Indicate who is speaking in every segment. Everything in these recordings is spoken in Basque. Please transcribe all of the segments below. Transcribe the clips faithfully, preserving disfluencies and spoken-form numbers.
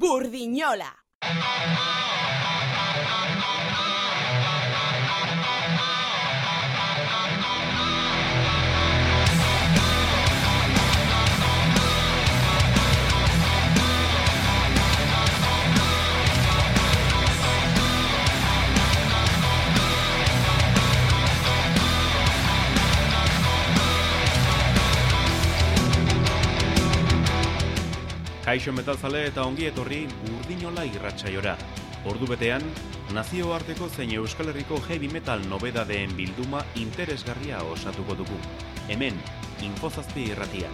Speaker 1: Burdinola.
Speaker 2: Kaixo metalzale eta ongi etorri Burdinola irratsaiora. Ordu betean, nazioarteko zein Euskal Herriko heavy metal nobedadeen bilduma interesgarria osatuko dugu. Hemen, Infozazpi irratia.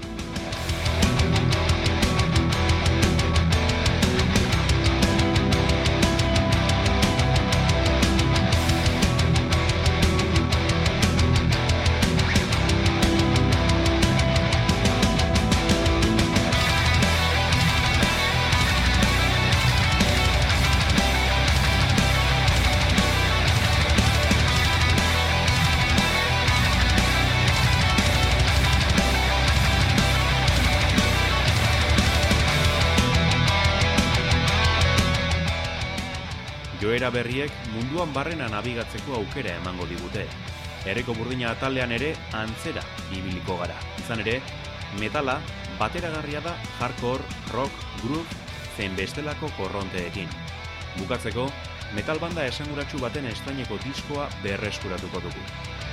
Speaker 2: Joera berriek munduan barrena nabigatzeko aukera emango digute. Herriko burdina atalean ere antzera ibiliko gara. Izan ere, metala bateragarria da hardcore, rock, groove, zein bestelako korronteekin. Bukatzeko, metal banda esanguratsu baten estraineko diskoa berreskuratuko dugu.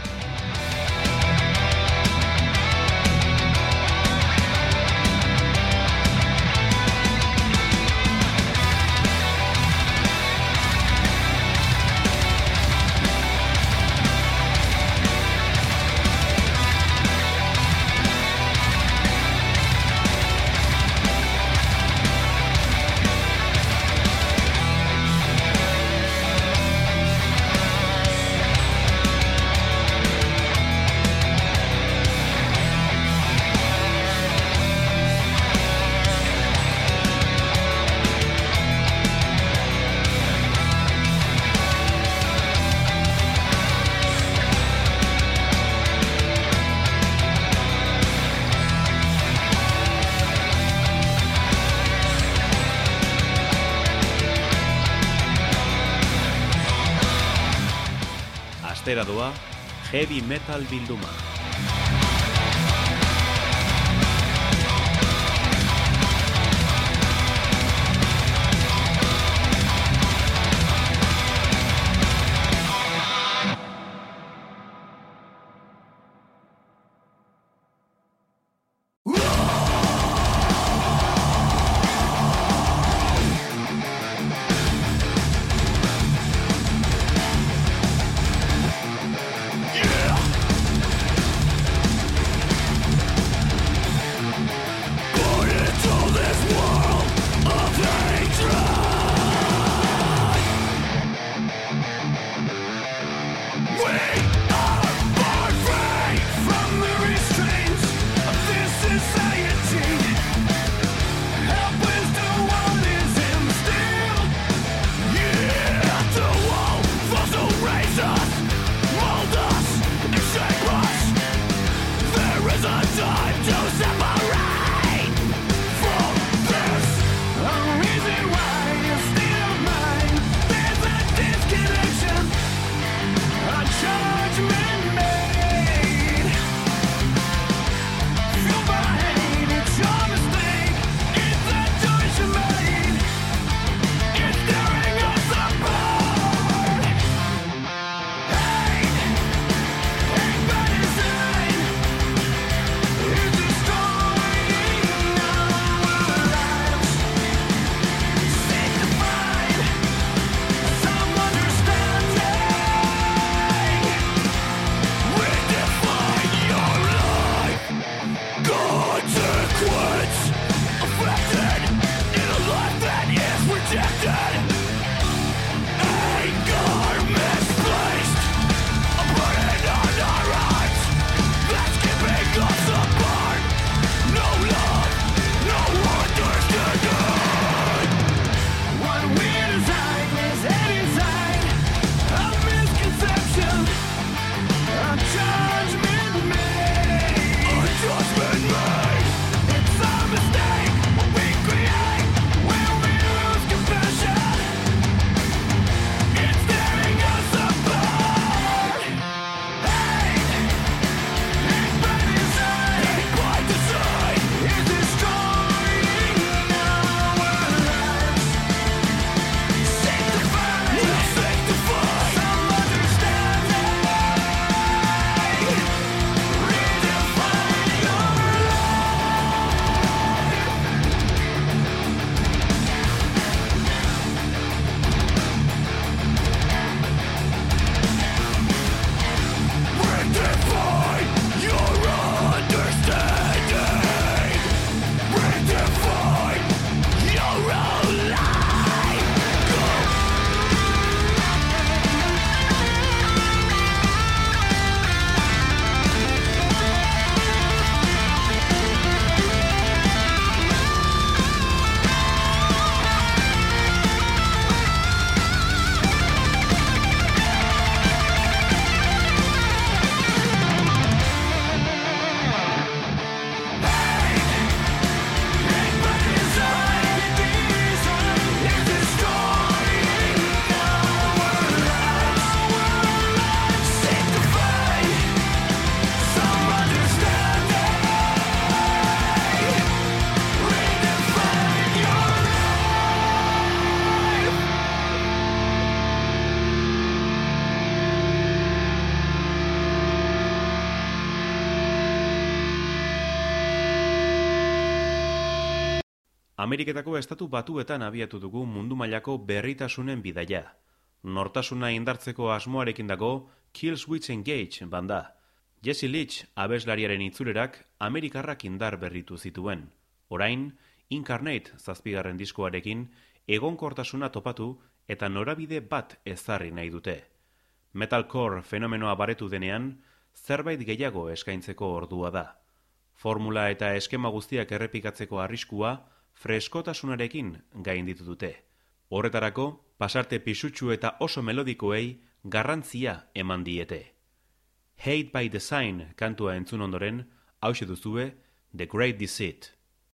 Speaker 2: Astera doa, heavy metal bilduma.
Speaker 3: Yeah!
Speaker 2: Ameriketako estatu batuetan abiatu dugu mundu mailako berritasunen bidaia. Nortasuna indartzeko asmoarekin dago Killswitch Engage banda. Jesse Leach abeslariaren itzulerak Amerikarrak indar berritu zituen. Orain, Incarnate zazpigarren diskoarekin egonkortasuna topatu eta norabide bat ezarri nahi dute. Metalcore fenomenoa baretu denean, zerbait gehiago eskaintzeko ordua da. Formula eta eskema guztiak errepikatzeko arriskua freskotasunarekin gainditu dute. Horretarako, pasarte pisutsu eta oso melodikoei garrantzia eman diete. Hate by Design kantua entzun ondoren, hauxe duzue The Great Deceit.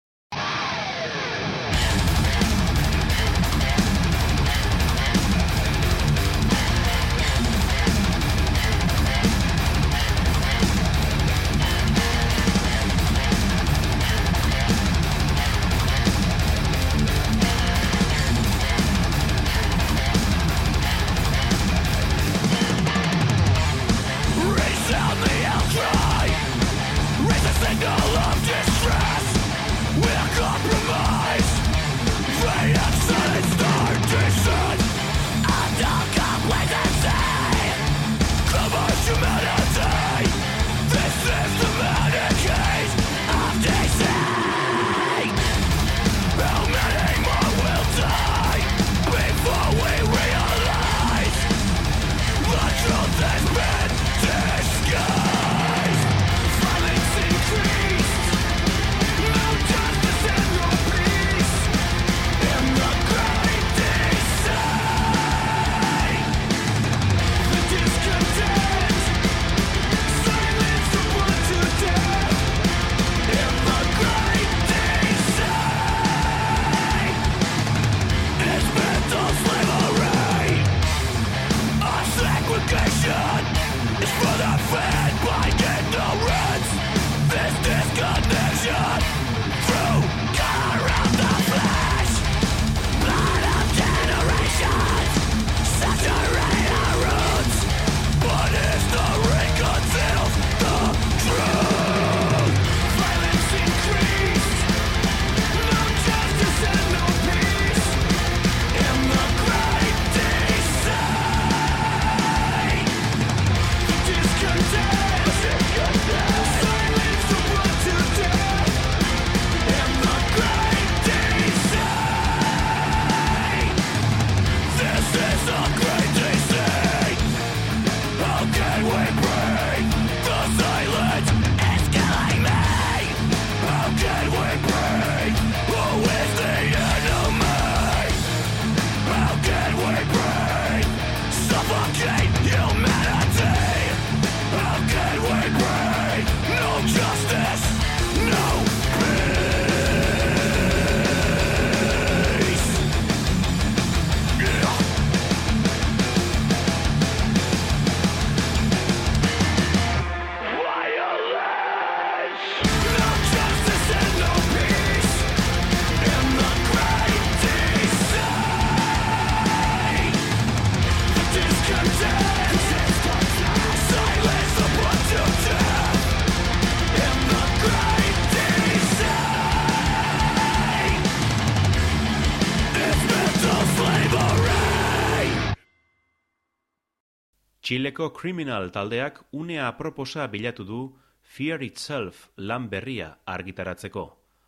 Speaker 2: Txileko Criminal taldeak unea aproposa bilatu du Fear Itself lan berria argitaratzeko.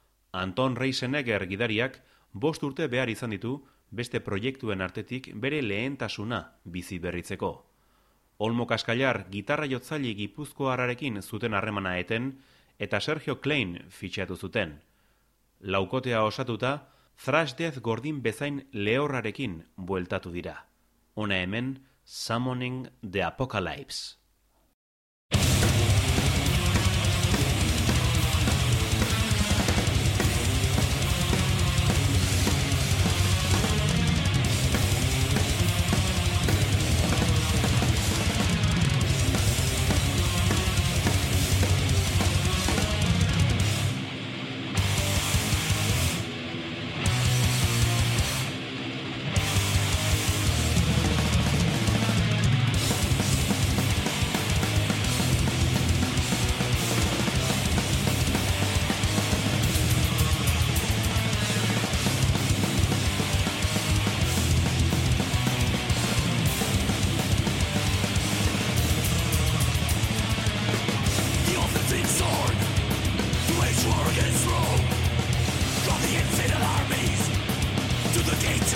Speaker 2: Anton Reisenegger gidariak bost urte behar izan ditu beste proiektuen artetik bere lehentasuna bizi berritzeko. Olmo Kaskailar gitarra jotzaile gipuzkoarrarekin zuten harremana eten eta Sergio Klein fitxatu zuten. Laukotea osatuta, thrash death gordin bezain lehorrarekin bueltatu dira. Hona hemen, Summoning the Apocalypse.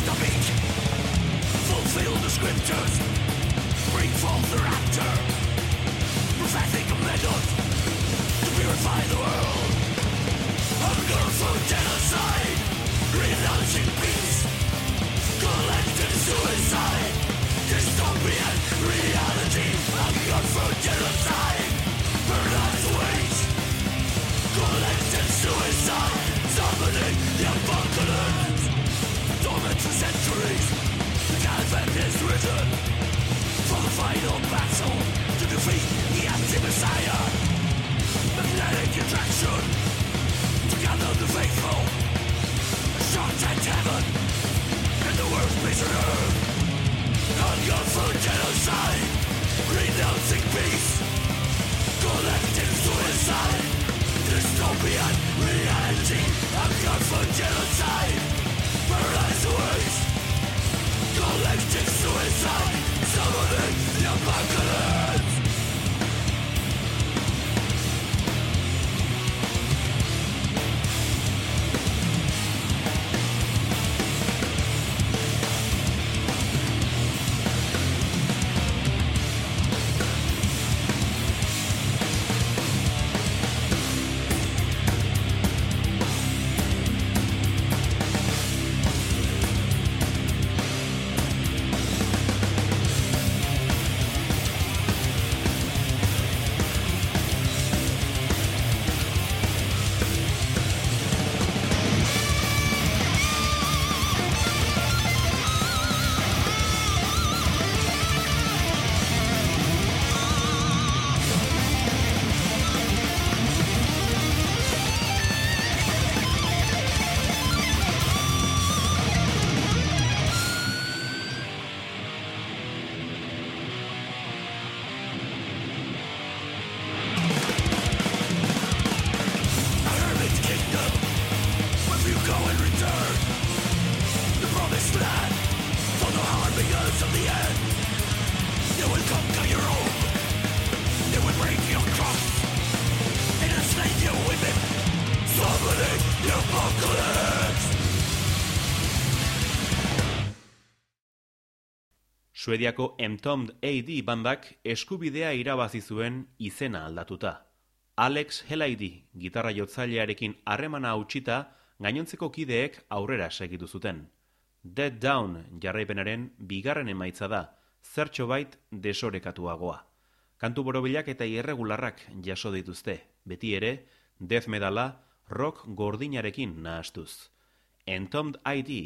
Speaker 2: Suediako Entombed A D bandak eskubidea irabazi zuen izena aldatuta. Alex Haleydi gitarra jotzailearekin harremana hautsita gainontzeko kideek aurrera segitu zuten. Dead Down jarraipenaren bigarren emaitza da, zertxobait desorekatuagoa. Kantu borobilak eta irregularrak jaso dituzte, beti ere death metala rock gordinarekin nahastuz. Entombed A D,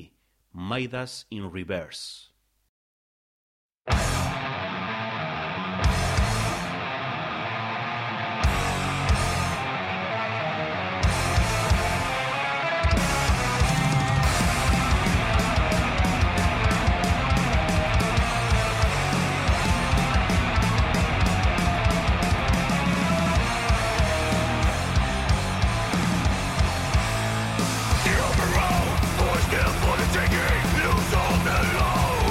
Speaker 2: Midas in Reverse.
Speaker 1: The overall, boys get for the taking, lose all the low.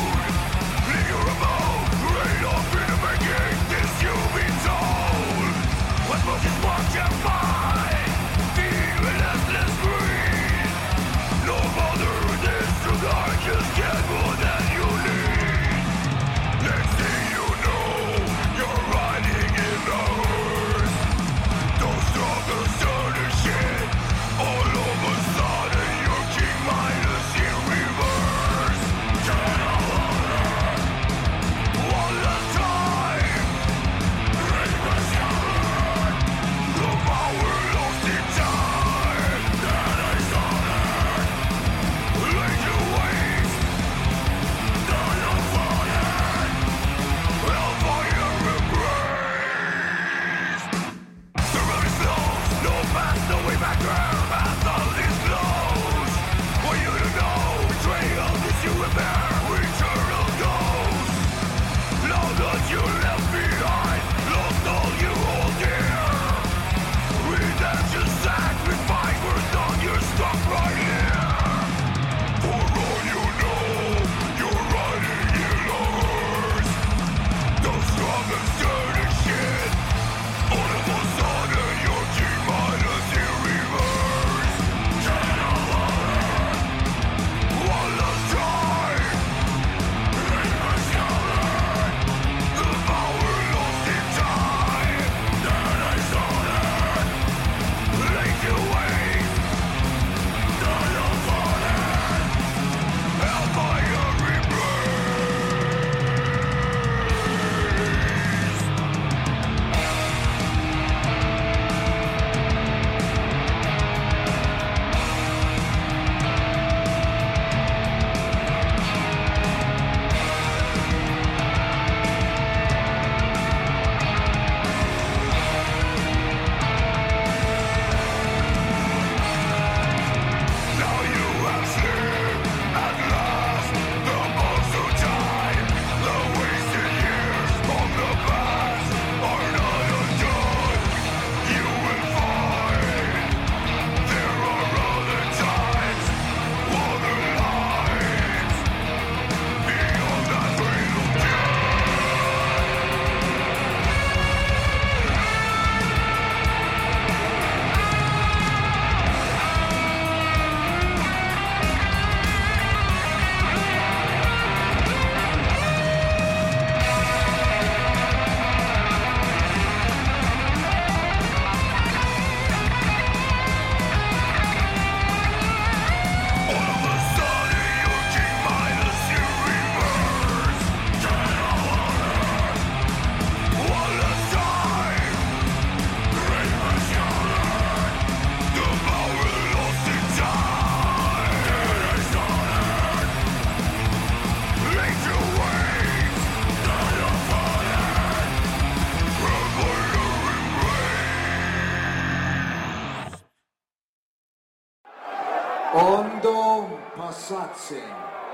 Speaker 1: ammazzin.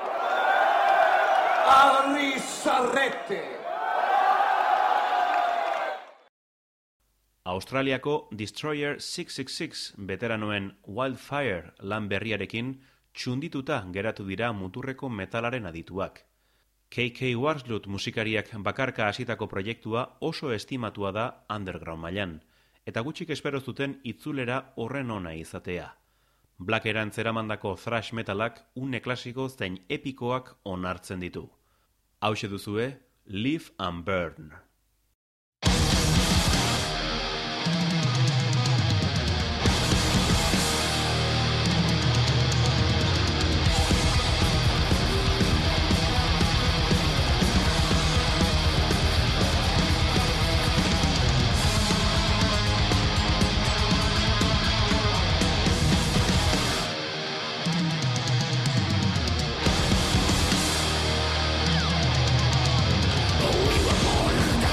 Speaker 1: Arri sarrette.
Speaker 2: Australiako Destroyer sei sei sei veteranoen Wildfire lan berriarekin txundituta geratu dira muturreko metalaren adituak. K K Warslut musikariak bakarka hasitako proiektua oso estimatua da underground mailan, eta gutxik espero zuten itzulera horren ona izatea. Black erantzera thrash metalak une klasiko zein epikoak onartzen ditu. Hauxe duzue, Live and Burn.
Speaker 3: We were born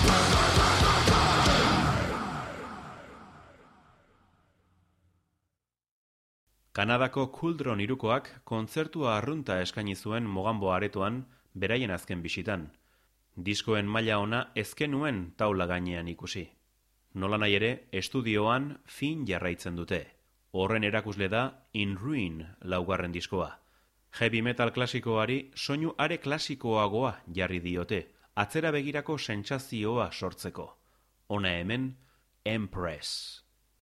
Speaker 2: Kanadako Kuldron hirukoak kontzertua arrunta eskaini zuen Mogambo aretoan beraien azken bisitan. Diskoen maila ona ezkenuen taula gainean ikusi. Nolanahi ere, estudioan fin jarraitzen dute. Horren erakusle da In Ruin laugarren diskoa. Heavy metal klasikoari soinu are klasikoagoa jarri diote, atzera begirako sentsazioa sortzeko. Hona hemen, Empress.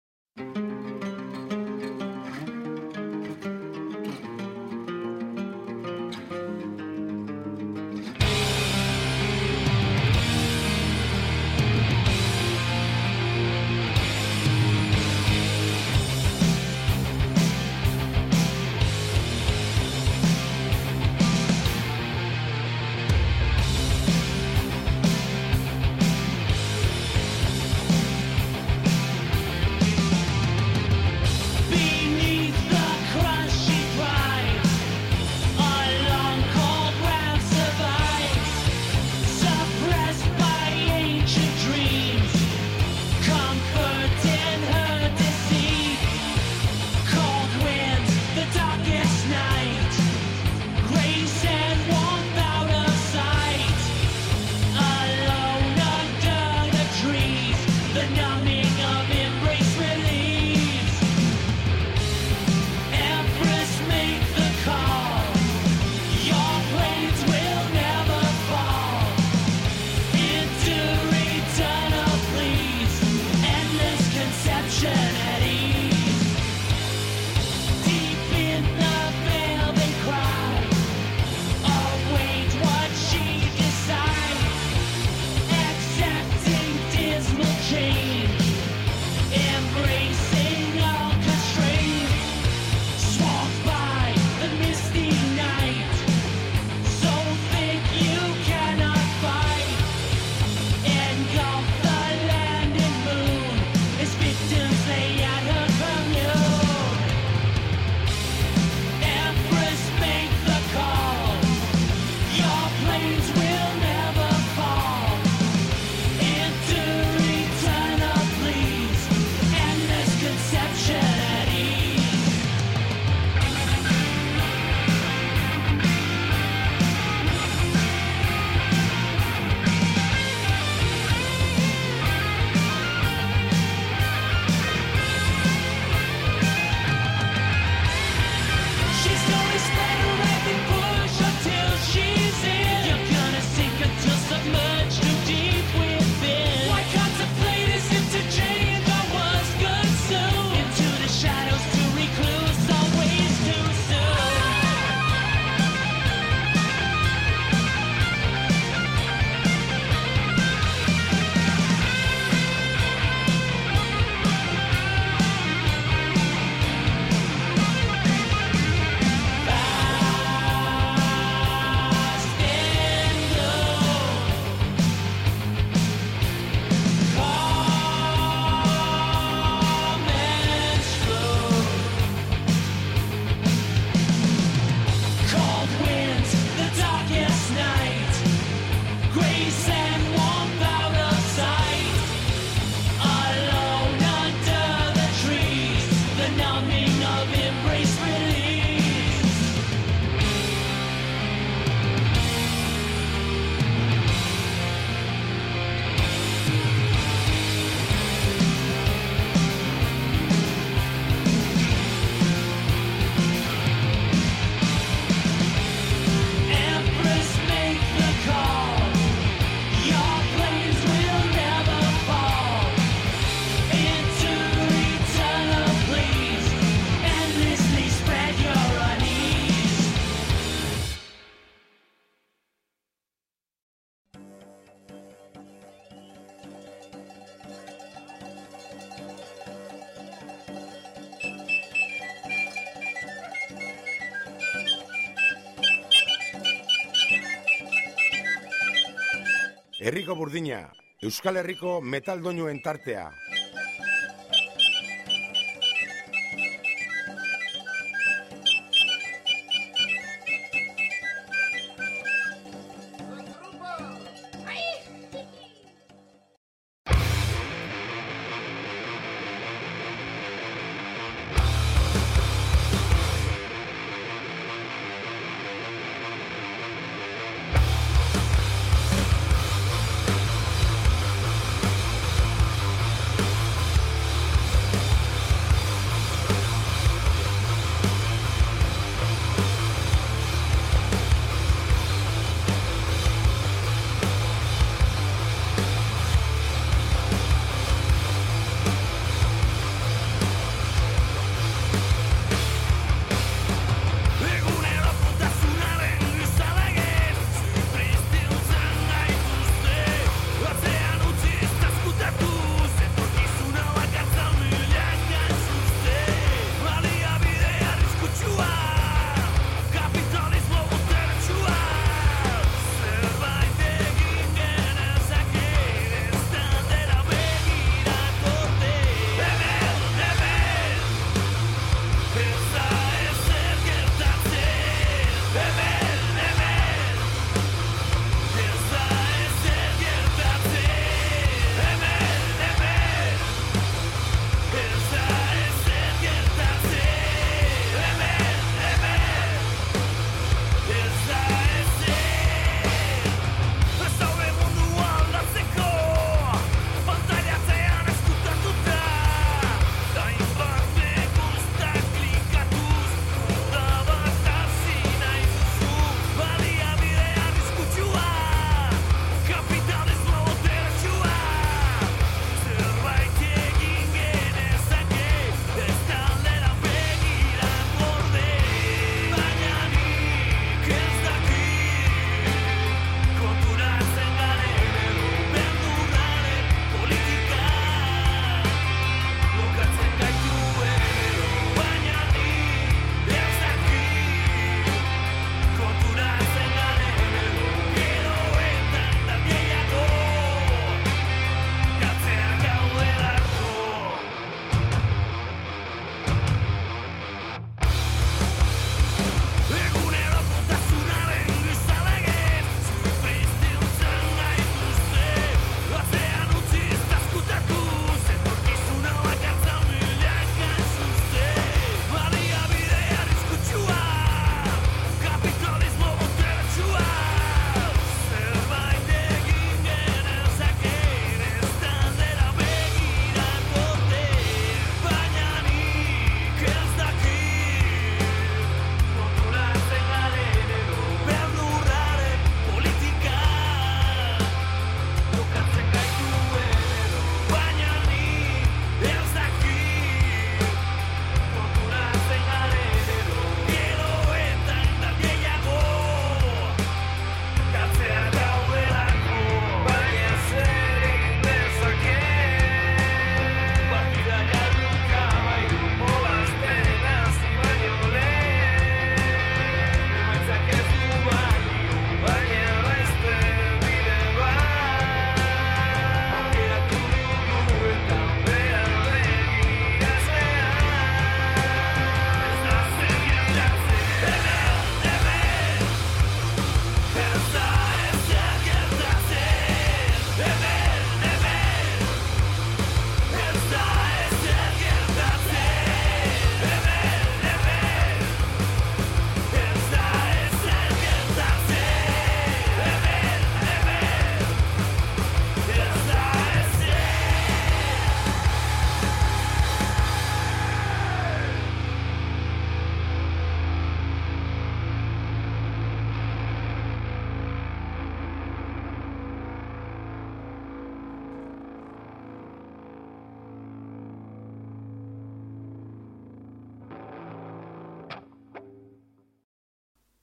Speaker 1: Herriko Burdina, Euskal Herriko metal doinuen tartea.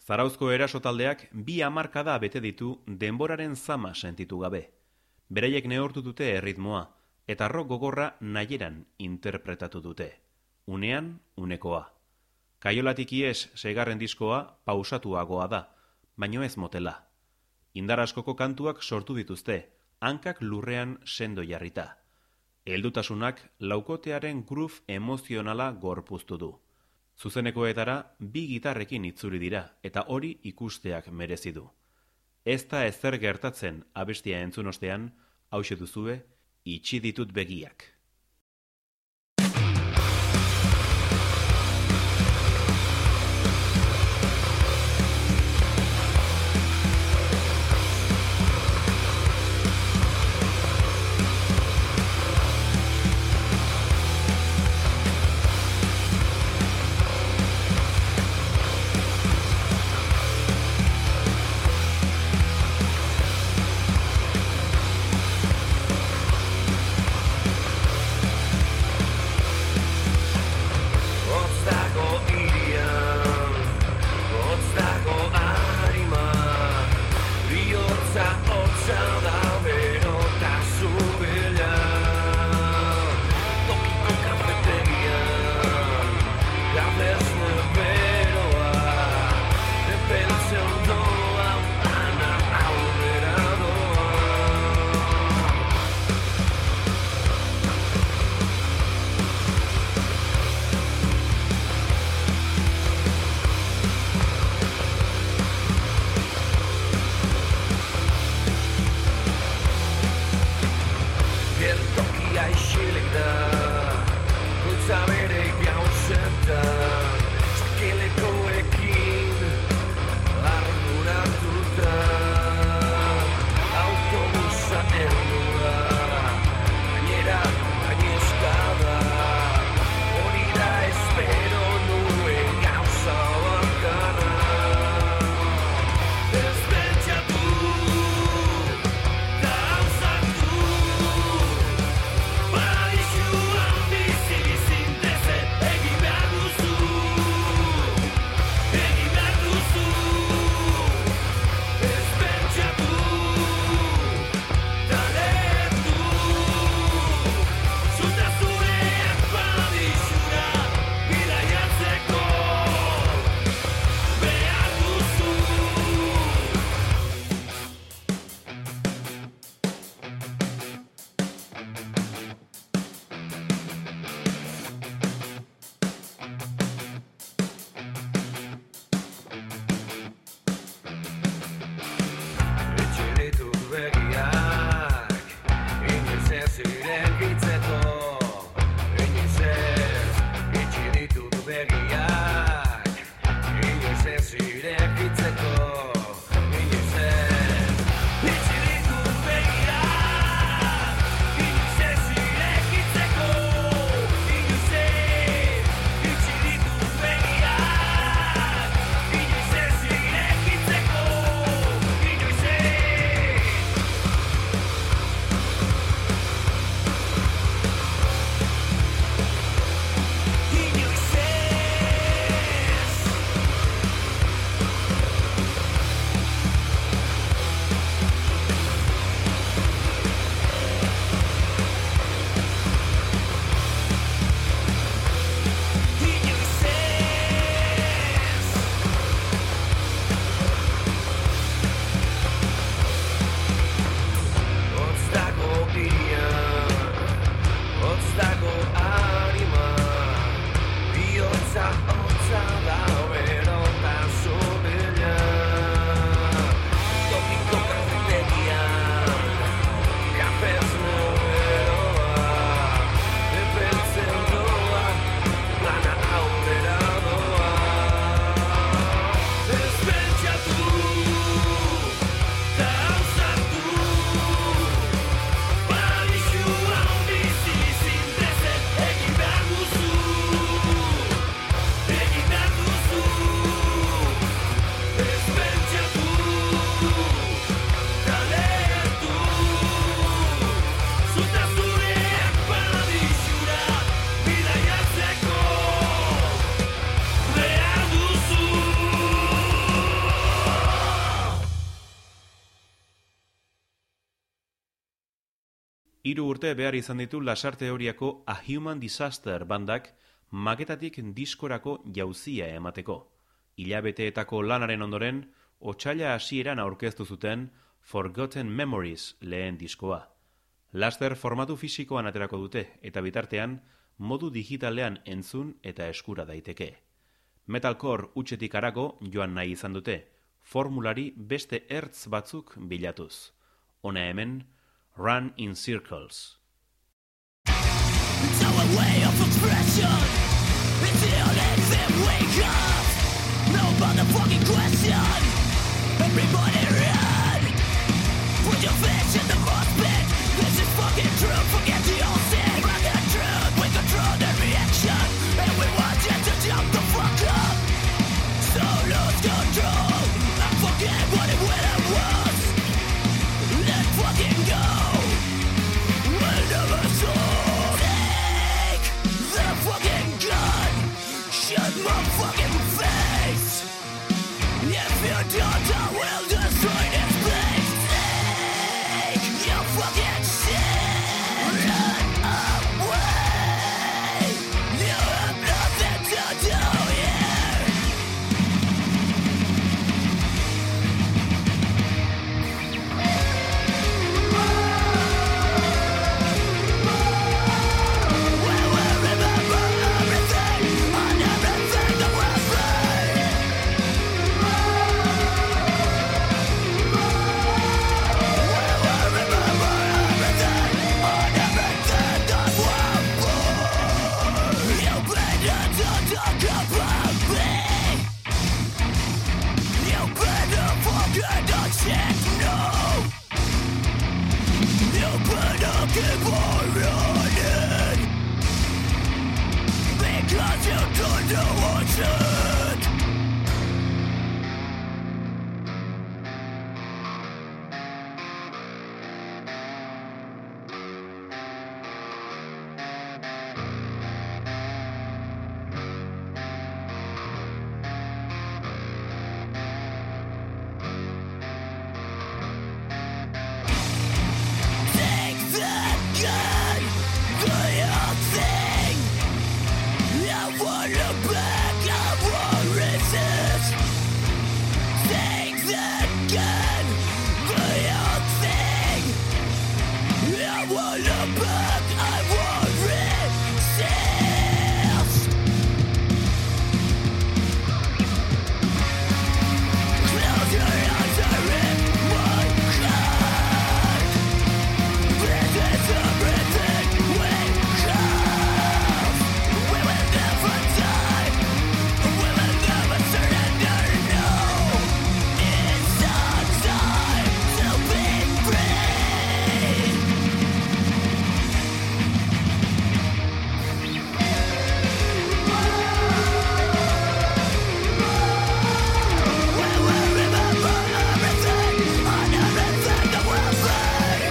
Speaker 2: Zarauzko eraso taldeak bi hamarkada bete ditu denboraren zama sentitu gabe. Beraiek neurtu dute erritmoa, eta rock gogorra nahieran interpretatu dute. Unean, unekoa. Kaiolatik ies seigarren diskoa pausatuagoa da, baino ez motela. Indar askoko kantuak sortu dituzte, hankak lurrean sendo jarrita. Heldutasunak laukotearen groove emozionala gorpuztu du. Zuzenekoetara bi gitarrekin itzuri dira, eta hori ikusteak merezi du. Ez da ezer gertatzen abestia entzun ostean, hauxe duzue, itxi ditut begiak. Hiru urte behar izan ditu Lasar Teoriako A Human Disaster bandak maketatik diskorako jauzia emateko. Hilabeteetako lanaren ondoren, otsaila hasieran aurkeztu zuten Forgotten Memories lehen diskoa. Laster formatu fisikoan aterako dute eta bitartean modu digitalean entzun eta eskura daiteke. Metalcore utxetik harago joan nahi izan dute, formulari beste ertz batzuk bilatuz. Hona hemen, Run in Circles.
Speaker 3: It's our way of expression. It's the only thing we got. No motherfucking question. Everybody run. Put your fish in the mustard. This is fucking true. Forget the old thing. Rock and truth. We control the reaction. And we want you to jump the fuck up. So lose control. And forget what it really was. Let fucking go. We'll never solve. Take the fucking gun. Shoot my fucking face. If you don't, I will destroy this place. Take your fucking shit. Run away. You have nothing to do here. We will remember everything and everything that we've learned. Keep on running because you don't know what's it. Take that gun, do your thing. I won't look back, I won't resist. Take that gun, do your thing. I won't look back, I won't resist. Close your eyes, I rip my heart. This is everything we have. We will never die. We will never surrender. No, it's our time to be free. We will remember everything and everything that we've learned.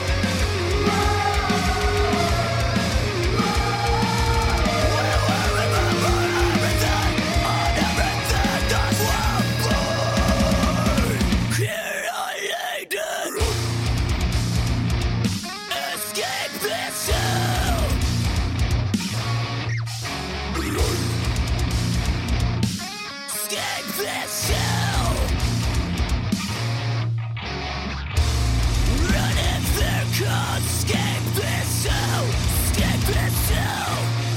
Speaker 3: Escape this cell, escape this cell.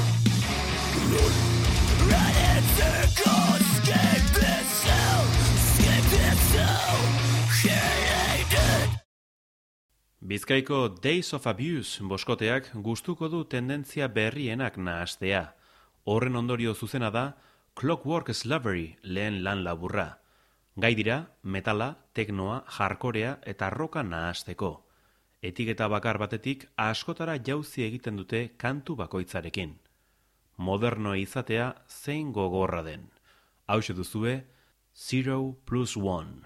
Speaker 3: Run in circles, escape this cell, escape this cell. Created.
Speaker 2: Bizkaiko Days of Abuse boskoteak gustuko du tendentzia berrienak nahastea. Horren ondorio zuzena da Clockwork Slavery lehen lan laburra. Gai dira, metala, teknoa, hardcorea eta roka nahasteko. Etiketa bakar batetik askotara jauzi egiten dute kantu bakoitzarekin. Moderno izatea zein gogorra den. Hauxe duzue, Zero plus One.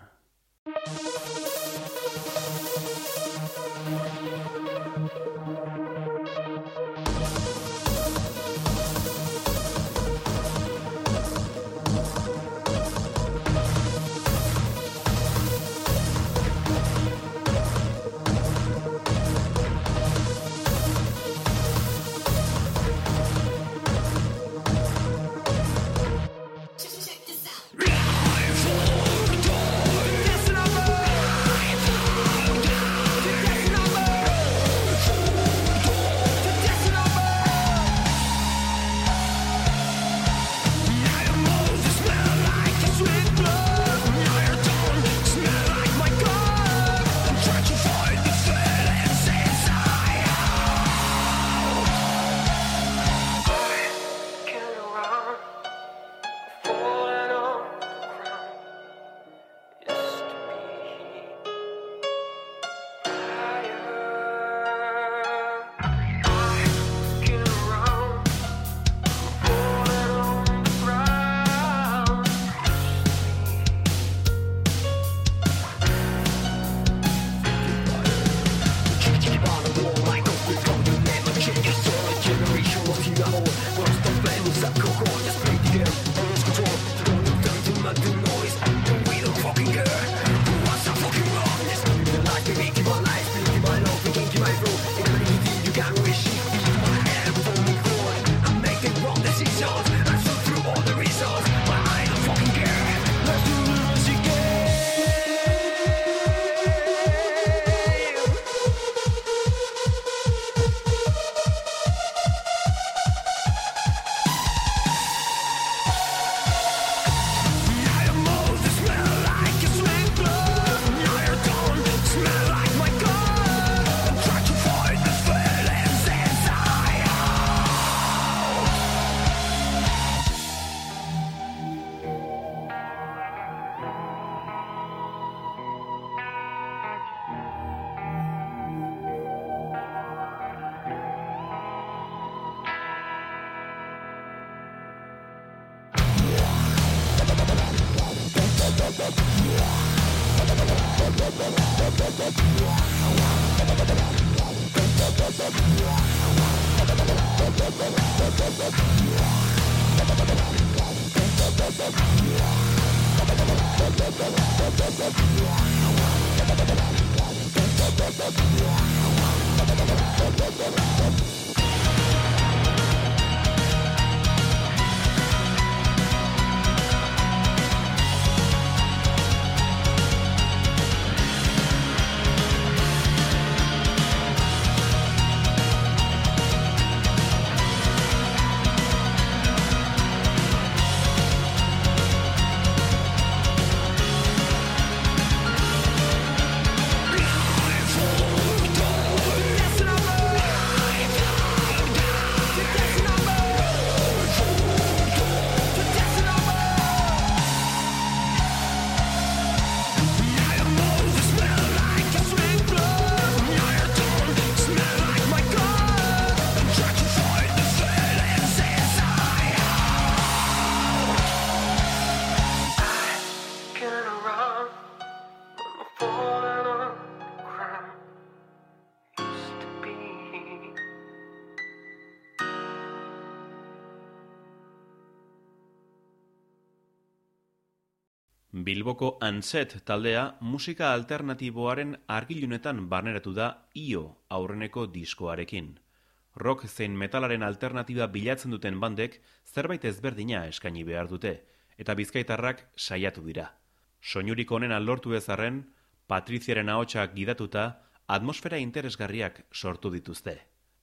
Speaker 2: Bilboko Unset taldea musika alternatiboaren argilunetan barneratu da Io aurreneko diskoarekin. Rock zein metalaren alternatiba bilatzen duten bandek zerbait ezberdina eskaini behar dute, eta bizkaitarrak saiatu dira. Soinurik onena lortu ezarren, Patriziaren ahotsak gidatuta, atmosfera interesgarriak sortu dituzte.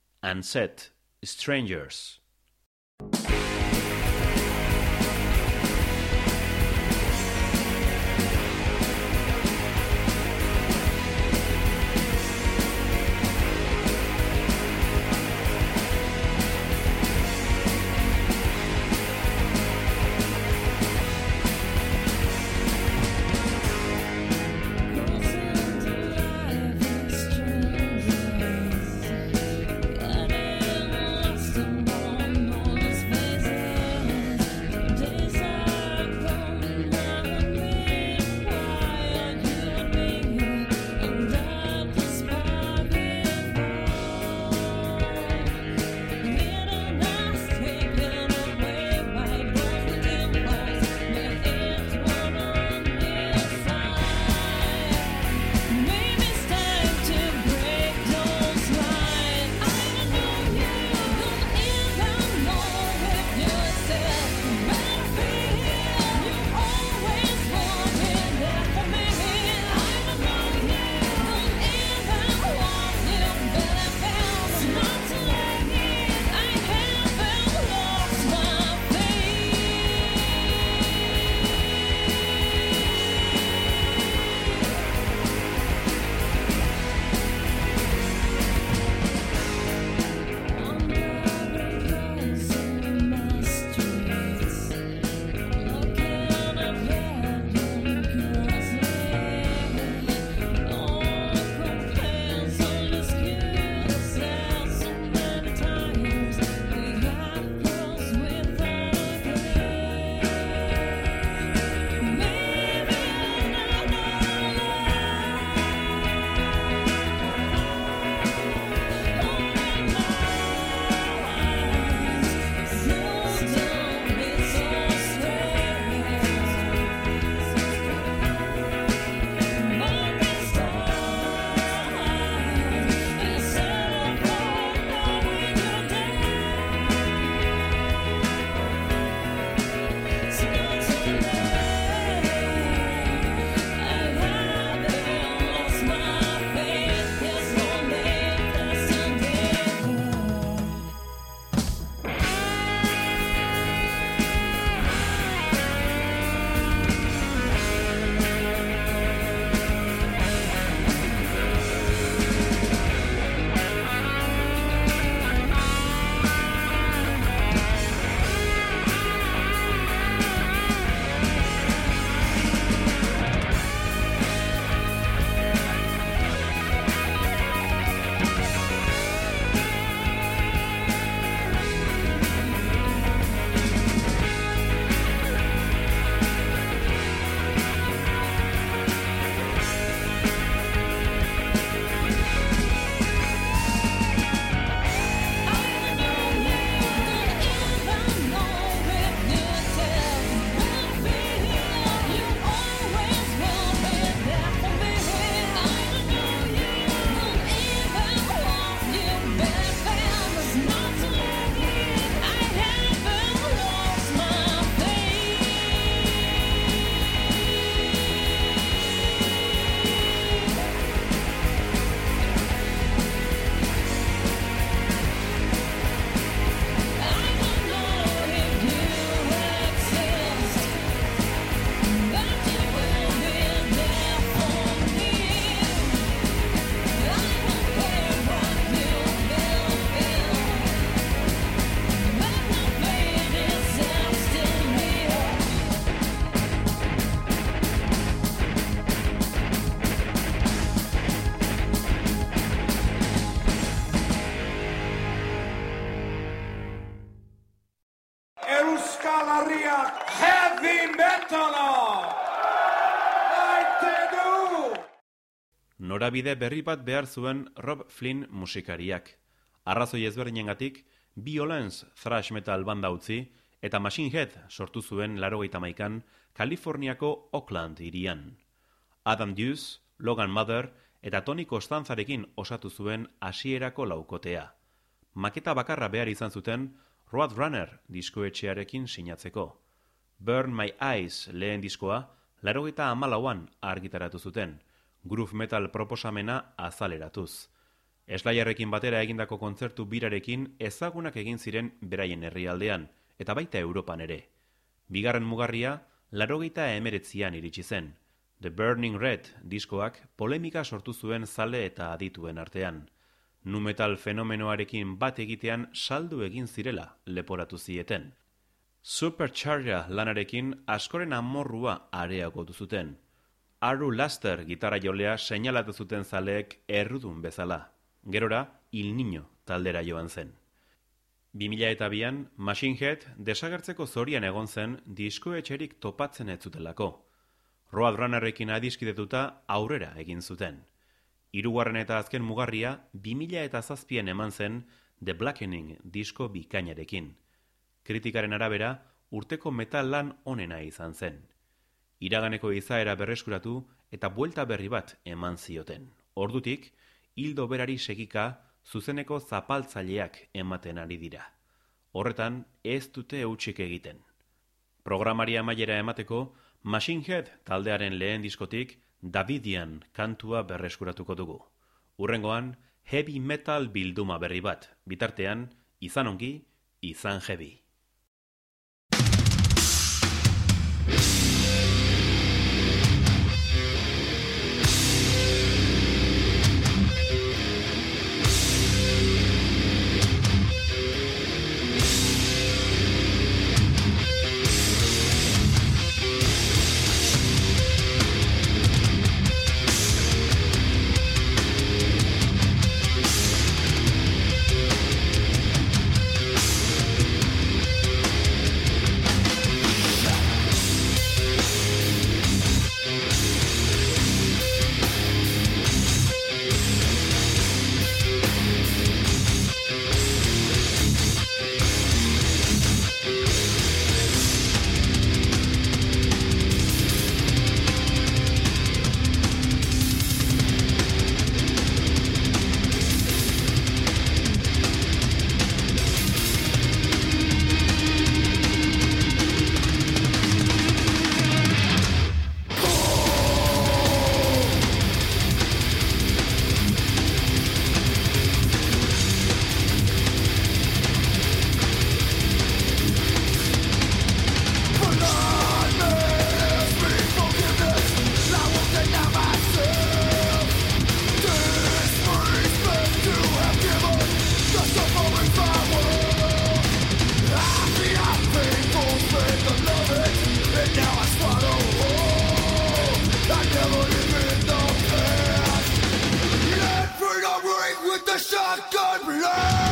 Speaker 2: Unset, Strangers.
Speaker 4: Got it lost and born, all these faces. Euskal Herriak heavy metala! Maite du!
Speaker 2: Norabide berri bat behar zuen Rob Flynn musikariak. Arrazoi ezberdinengatik, Violence thrash metal banda utzi eta Machine Head sortu zuen laurogeita hamaikan Kaliforniako Oakland hirian. Adam Duce, Logan Mother eta Tony Costanzarekin osatu zuen hasierako laukotea. Maketa bakarra behar izan zuten Roadrunner diskoetxearekin sinatzeko. Burn My Eyes lehen diskoa laurogeita hamalauan argitaratu zuten, groove metal proposamena azaleratuz. Slayerrekin batera egindako kontzertu birarekin ezagunak egin ziren beraien herrialdean, eta baita Europan ere. Bigarren mugarria, laurogeita hemeretzian iritsi zen. The Burning Red diskoak polemika sortu zuen zale eta adituen artean. Nu metal fenomenoarekin bat egitean saldu egin zirela leporatu zieten. Supercharger lanarekin askoren amorrua areagotu zuten. Aru Laster gitarra jolea seinalatu zuten zaleek errudun bezala. Gerora, Il Niño taldera joan zen. bi mila bian, Machine Head desagertzeko zorian egon zen diskoetxerik topatzen ez zutelako. Roadrunnerrekin adiskidetuta aurrera egin zuten. Hirugarren eta azken mugarria bi mila zazpian eman zen The Blackening disko bikainarekin. Kritikaren arabera, urteko metal lan onena izan zen. Iraganeko izaera berreskuratu eta buelta berri bat eman zioten. Ordutik, hildo berari segika zuzeneko zapaltzaileak ematen ari dira. Horretan ez dute hutsik egiten. Programari amaiera emateko, Machine Head taldearen lehen diskotik Davidian kantua berreskuratuko dugu. Hurrengoan, heavy metal bilduma berri bat, bitartean, izan ongi, izan heavy.
Speaker 3: Shotgun blast!